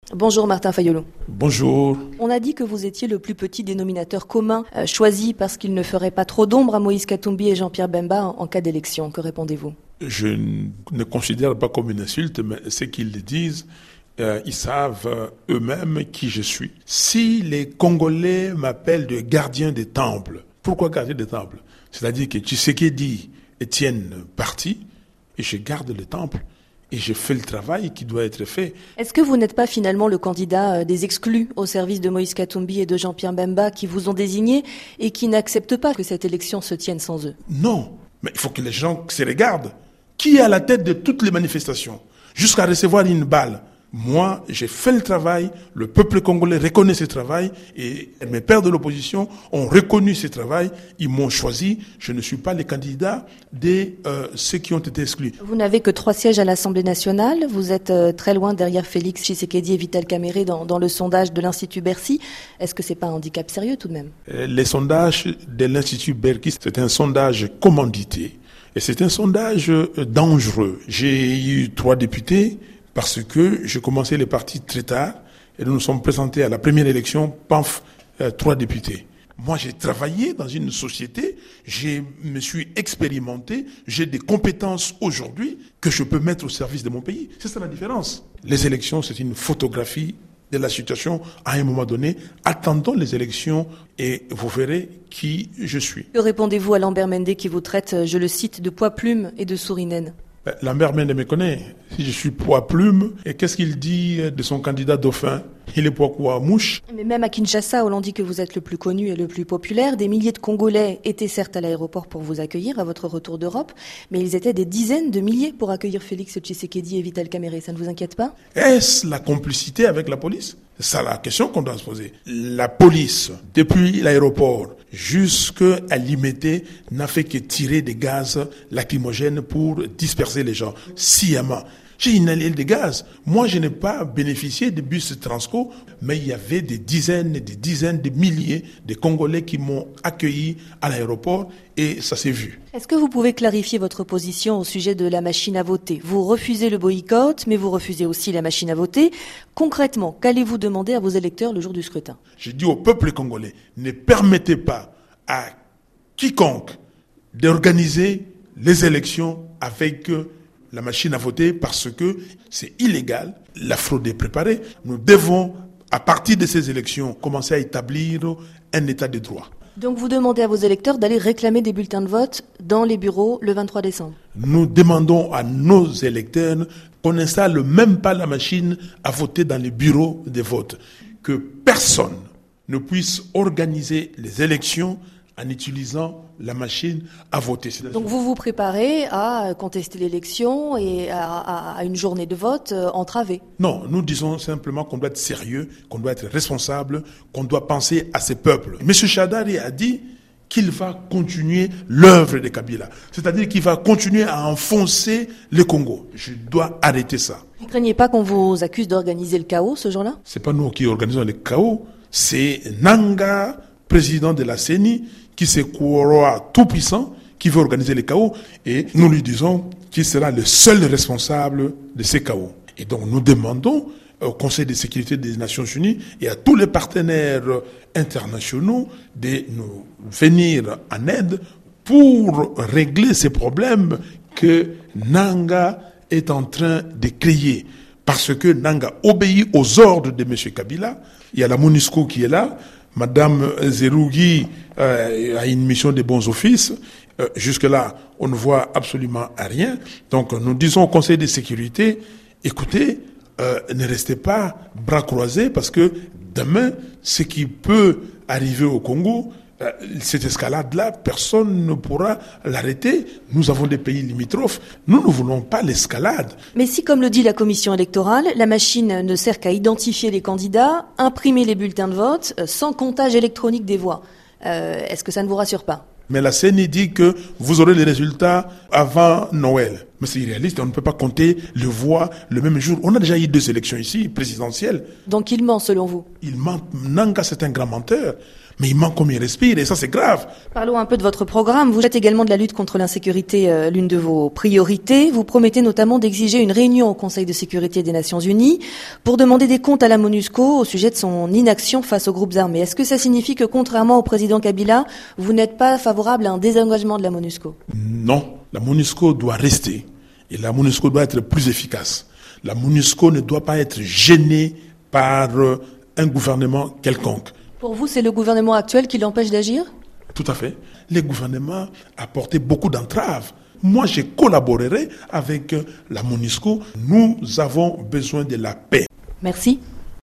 Bonjour Martin Fayolo. Bonjour. On a dit que vous étiez le plus petit dénominateur commun, choisi parce qu'il ne ferait pas trop d'ombre à Moïse Katumbi et Jean-Pierre Bemba en cas d'élection. Que répondez-vous ? Je ne considère pas comme une insulte, mais ce qu'ils disent, ils savent eux-mêmes qui je suis. Si les Congolais m'appellent de gardien des temples, pourquoi gardien des temples ? C'est-à-dire que Tshisekedi tienne parti et je garde le temple. Et je fais le travail qui doit être fait. Est-ce que vous n'êtes pas finalement le candidat des exclus au service de Moïse Katumbi et de Jean-Pierre Bemba qui vous ont désigné et qui n'acceptent pas que cette élection se tienne sans eux ? Non, mais il faut que les gens se regardent. Qui est à la tête de toutes les manifestations ? Jusqu'à recevoir une balle. Moi, j'ai fait le travail, le peuple congolais reconnaît ce travail et mes pairs de l'opposition ont reconnu ce travail, ils m'ont choisi. Je ne suis pas le candidat de ceux qui ont été exclus. Vous n'avez que 3 sièges à l'Assemblée nationale, vous êtes très loin derrière Félix Tshisekedi et Vital Kamerhe dans le sondage de l'Institut Bercy. Est-ce que c'est pas un handicap sérieux tout de même ? Les sondages de l'Institut Bercy, c'est un sondage commandité et c'est un sondage dangereux. J'ai eu 3 députés. Parce que j'ai commencé les partis très tard et nous nous sommes présentés à la première élection, 3 députés. Moi, j'ai travaillé dans une société, je me suis expérimenté, j'ai des compétences aujourd'hui que je peux mettre au service de mon pays. C'est ça la différence. Les élections, c'est une photographie de la situation à un moment donné. Attendons les élections et vous verrez qui je suis. Que répondez-vous à Lambert Mende qui vous traite, je le cite, de poids-plume et de souris-naine ? Lambert Mende me connaît. Si je suis poids-plume, et qu'est-ce qu'il dit de son candidat dauphin ? Il est poids quoi, mouche ? Mais même à Kinshasa, où l'on dit que vous êtes le plus connu et le plus populaire, des milliers de Congolais étaient certes à l'aéroport pour vous accueillir à votre retour d'Europe, mais ils étaient des dizaines de milliers pour accueillir Félix Tshisekedi et Vital Kamerhe. Ça ne vous inquiète pas ? Est-ce la complicité avec la police ? C'est ça la question qu'on doit se poser. La police, depuis l'aéroport jusqu'à Limete, n'a fait que tirer des gaz lacrymogènes pour disperser les gens sciemment. J'ai inhalé des gaz. Moi, je n'ai pas bénéficié des bus Transco, mais il y avait des dizaines et des dizaines de milliers de Congolais qui m'ont accueilli à l'aéroport et ça s'est vu. Est-ce que vous pouvez clarifier votre position au sujet de la machine à voter ? Vous refusez le boycott, mais vous refusez aussi la machine à voter. Concrètement, qu'allez-vous demander à vos électeurs le jour du scrutin ? Je dis au peuple congolais, ne permettez pas à quiconque d'organiser les élections avec la machine à voter parce que c'est illégal. La fraude est préparée. Nous devons, à partir de ces élections, commencer à établir un état de droit. Donc vous demandez à vos électeurs d'aller réclamer des bulletins de vote dans les bureaux le 23 décembre. Nous demandons à nos électeurs qu'on n'installe même pas la machine à voter dans les bureaux de vote. Que personne ne puisse organiser les élections en utilisant la machine à voter. Donc vous vous préparez à contester l'élection et à une journée de vote entravée ? Non, nous disons simplement qu'on doit être sérieux, qu'on doit être responsable, qu'on doit penser à ces peuples. M. Shadari a dit qu'il va continuer l'œuvre de Kabila. C'est-à-dire qu'il va continuer à enfoncer le Congo. Je dois arrêter ça. Vous ne craignez pas qu'on vous accuse d'organiser le chaos ce jour-là ? C'est pas nous qui organisons le chaos, c'est Nanga, président de la CENI, qui se croit tout puissant, qui veut organiser le chaos, et nous lui disons qu'il sera le seul responsable de ces chaos. Et donc nous demandons au Conseil de sécurité des Nations Unies et à tous les partenaires internationaux de nous venir en aide pour régler ces problèmes que Nanga est en train de créer. Parce que Nanga obéit aux ordres de M. Kabila. Il y a la MONUSCO qui est là. Madame Zerougui a une mission de bons offices. Jusque-là, on ne voit absolument rien. Donc, nous disons au Conseil de sécurité, écoutez, ne restez pas bras croisés parce que demain, ce qui peut arriver au Congo, cette escalade-là, personne ne pourra l'arrêter. Nous avons des pays limitrophes. Nous ne voulons pas l'escalade. Mais si, comme le dit la commission électorale, la machine ne sert qu'à identifier les candidats, imprimer les bulletins de vote, sans comptage électronique des voix, est-ce que ça ne vous rassure pas ? Mais la CENI dit que vous aurez les résultats avant Noël. Mais c'est irréaliste, on ne peut pas compter les voix le même jour. On a déjà eu 2 élections ici, présidentielles. Donc il ment selon vous ? Il ment. Nanga, c'est un grand menteur. Mais il manque comme il respire et ça c'est grave. Parlons un peu de votre programme. Vous faites également de la lutte contre l'insécurité l'une de vos priorités. Vous promettez notamment d'exiger une réunion au Conseil de sécurité des Nations Unies pour demander des comptes à la MONUSCO au sujet de son inaction face aux groupes armés. Est-ce que ça signifie que contrairement au président Kabila, vous n'êtes pas favorable à un désengagement de la MONUSCO? Non, la MONUSCO doit rester et la MONUSCO doit être plus efficace. La MONUSCO ne doit pas être gênée par un gouvernement quelconque. Pour vous, c'est le gouvernement actuel qui l'empêche d'agir? Tout à fait. Les gouvernements apportaient beaucoup d'entraves. Moi, je collaborerai avec la MONUSCO. Nous avons besoin de la paix. Merci.